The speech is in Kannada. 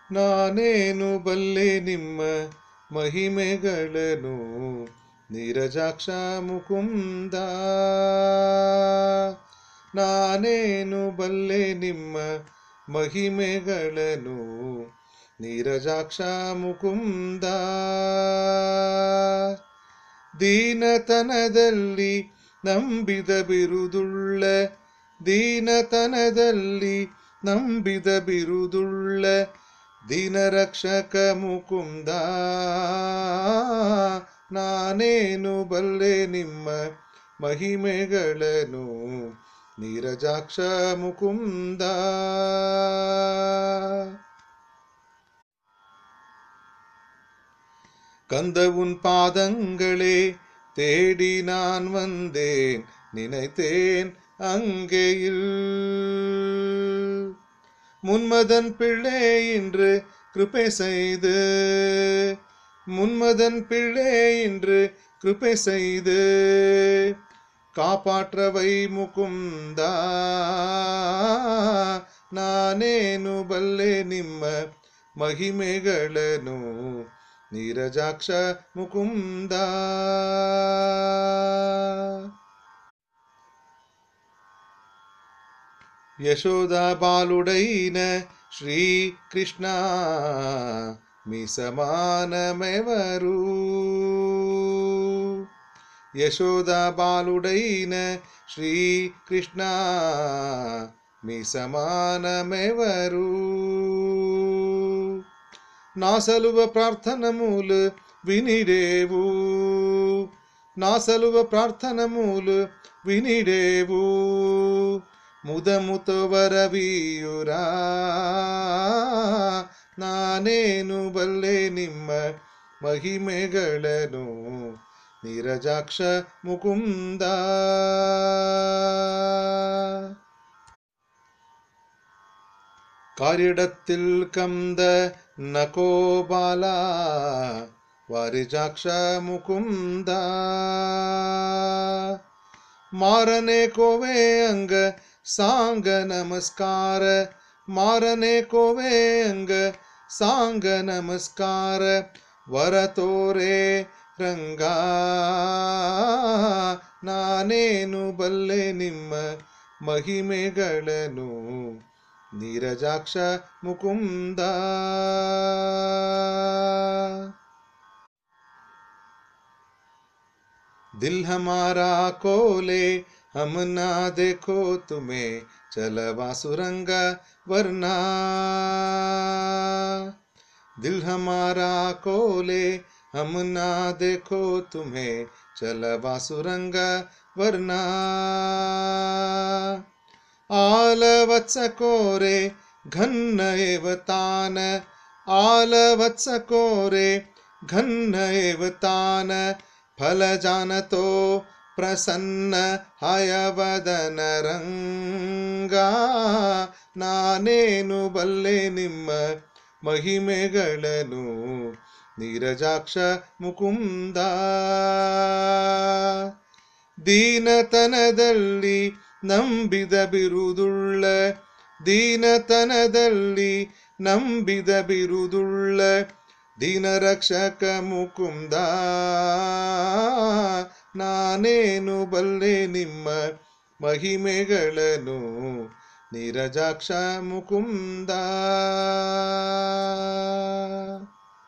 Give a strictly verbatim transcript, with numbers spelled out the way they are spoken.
ನಾನೇನು ಬಲ್ಲೆ ನಿಮ್ಮ ಮಹಿಮೆಗಳನ್ನು ನೀರಜಾಕ್ಷ ಮುಕುಂದ. ನಾನೇನು ಬಲ್ಲೆ ನಿಮ್ಮ ಮಹಿಮೆಗಳನ್ನು ನೀರಜಾಕ್ಷ ಮುಕುಂದ. ದೀನತನದಲ್ಲಿ ನಂಬಿದ ಬಿರುದುಳ್ಳ, ದೀನತನದಲ್ಲಿ ನಂಬಿದ ಬಿರುದುಳ್ಳ ದೀನರಕ್ಷಕ ಮುಕುಂದ. ನಾನೇನು ಬಲ್ಲೆ ನಿಮ್ಮ ಮಹಿಮೆಗಳನ್ನು ನೀರಜಾಕ್ಷ ಮುಕುಂದ. கந்தவுன் பாதங்களே தேடி நான் வந்தேன், நினைத்தேன் அங்கேயில் முன்மதன் பிள்ளை இன்று கிருபை செய்து, முன்மதன் பிள்ளை இன்று கிருபை செய்து காப்பாற்றவை முகுந்தா. ನಾನೇನು ಬಲ್ಲೆ ನಿಮ್ಮ ಮಹಿಮೆಗಳನ್ನು ನೀರಜಾಕ್ಷ ಮುಕುಂದ. ಯಶೋದ ಬಾಲುಡೈನ ಶ್ರೀ ಕೃಷ್ಣ ಮೀ ಸಮಾನಮೆವರು. ಯಶೋದ ಬಾಲುಡೈನ ಶ್ರೀ ಕೃಷ್ಣ ಮೀ ಸಮಾನಮೆವರು. నా సలువ ప్రార్థన మూలు వినిడేవు, నా సలువ ప్రార్థన మూలు వినిడేవు. ಮುದಮುತ ವರವೀಯುರಾ. ನಾನೇನು ಬಲ್ಲೆ ನಿಮ್ಮ ಮಹಿಮೆಗಳನ್ನು ನೀರಜಾಕ್ಷ ಮುಕುಂದ. காரிடத்தில் கந்த நகோபாலா வாரிஜாக்ஷ முகுந்த. மாரனே கோவே அங்க சாங்க நமஸ்கார, மாரனே கோவே அங்க சாங்க நமஸ்கார ವರತೋರೆ ರಂಗಾ. ನಾನೇನು ಬಲ್ಲೆ ನಿಮ್ಮ ಮಹಿಮೆಗಳನ್ನು ನೀರಜಾಕ್ಷ ಮುಕುಂದ. दिल हमारा कोले हम ना देखो तुम्हें चलवा सुरंग वरना. दिल हमारा कोले हम ना देखो तुम्हें चलवा सुरंग वरना. आलवत्स कोरे घन्न एव तान, आलवत्स कोरे घन्न एव तान. फल जानतो प्रसन्न हಯವದನ ರಂಗ. ನಾನೇನು ಬಲ್ಲೆ ನಿಮ್ಮ ಮಹಿಮೆಗಳನ್ನು ನೀರಜಾಕ್ಷ ಮುಕುಂದ. ದೀನತನದಲ್ಲಿ ನಂಬಿದ ಬಿರುದುಳ್ಳ, ದೀನತನದಲ್ಲಿ ನಂಬಿದ ಬಿರುದುಳ್ಳ ದೀನರಕ್ಷಕ ಮುಕುಂದ. ನಾನೇನು ಬಲ್ಲೆ ನಿಮ್ಮ ಮಹಿಮೆಗಳನ್ನು ನೀರಜಾಕ್ಷ ಮುಕುಂದ.